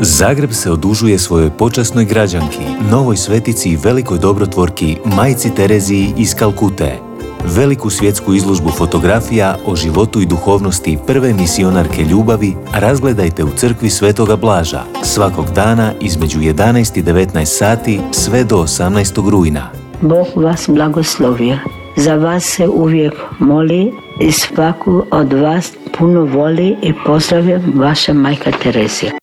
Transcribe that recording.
Zagreb se odužuje svojoj počasnoj građanki, novoj svetici i velikoj dobrotvorki Majci Tereziji iz Kalkute. Veliku svjetsku izložbu fotografija o životu i duhovnosti prve misionarke ljubavi razgledajte u crkvi Svetoga Blaža svakog dana između 11 i 19 sati sve do 18. rujna. Bog vas blagoslovio. Za vas se uvijek moli i svaku od vas puno voli i pozdravlja vaša majka Terezija.